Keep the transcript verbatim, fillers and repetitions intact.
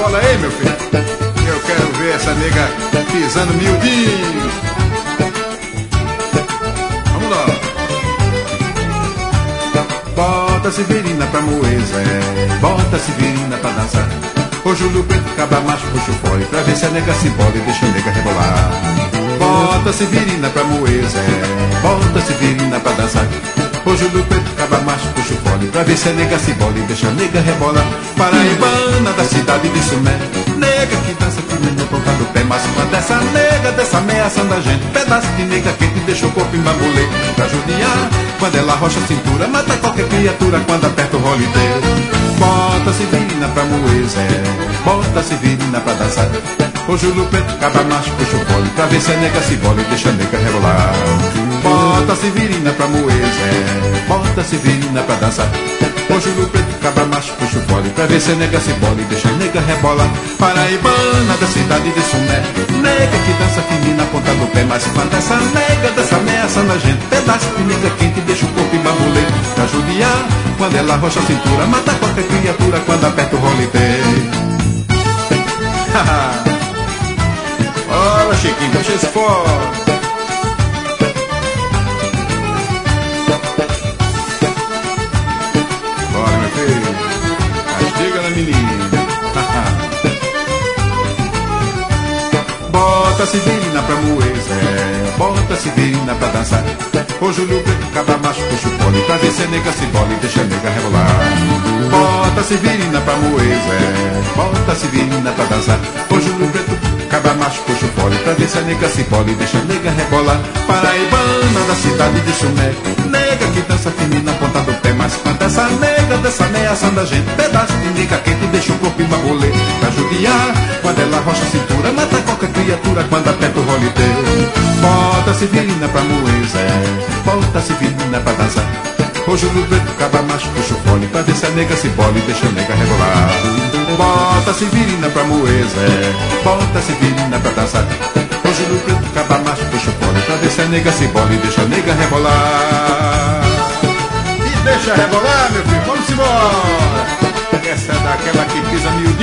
rebola aí, meu filho. Eu quero ver essa nega pisando miudinho. Vamos lá. Bota Severina pra moer, Zé. Bota Severina pra dançar. O Júlio Preto, cabra macho, puxa o fole pra ver se a nega se bola e deixa a nega rebolar. Bota Severina pra moer, Zé. Bota Severina pra dançar. O Júlio Preto, cabra macho, puxa o fole pra ver se a nega se bola e deixa a nega rebolar. Paraibana da cidade de Sumé, nega que dança firme no ponta do pé. Mas uma dessa nega, dessa ameaçando a gente, pedaço de nega quente deixa o corpo em bambolê. Pra judiar, quando ela rocha a cintura, mata qualquer criatura quando aperta o rolo inteiro. Bota Severina pra moer, Zé. Bota Severina pra dançar. O Júlio Preto, cabra macho, puxa o fole pra ver se a nega se bola e deixa a nega rebolar. Bota Severina pra moer, Zé. Bota Severina pra dançar. O Júlio Preto, cabra macho, puxa o fole pra ver se a nega se bola e deixa a nega rebolar. Paraibana da cidade de Sumé, nega que dança firme na ponta do pé. Mas quando essa nega dessa ameaçando a gente, pedaço de nega quente deixa o corpo em bambolê. Pra judiar, quando ela rocha a cintura, mata qualquer criatura quando aperta o rolo inteiro. Olha, Chiquinho, deixa esse fora. Bora, meu filho. Castiga na menina. Bota Severina pra moer, Zé. Bota Severina pra dançar. O Júlio Preto, cabra macho, puxa o fole pra ver se a nega se bola e deixa a nega rebolar. Bota Severina pra moer, Zé. Bota Severina pra dançar. O Júlio Preto, cabra macho, puxa o fole pra ver se a nega se bola e deixa a nega rebolar. Paraibana da cidade de Sumé, nega que dança firme na ponta do pé. Mas quando essa nega dessa ameaçando a gente, pedaço de nega quente deixa o corpo em bambolê. Pra judiar, quando ela rocha a cintura, mata qualquer criatura quando aperta o rolo inteiro. Bota Severina pra moer, Zé. Bota Severina pra dançar. O Júlio Preto, cabra macho, puxa o fole pra ver se a nega se bola e deixa a nega rebolar. Bota Severina pra moer, Zé. Bota Severina pra dançar. O Júlio Preto, cabra macho, puxa o fole pra ver se a nega se bola e deixa a nega rebolar. E deixa rebolar, meu filho, vamos embora. Essa é daquela que pisa mil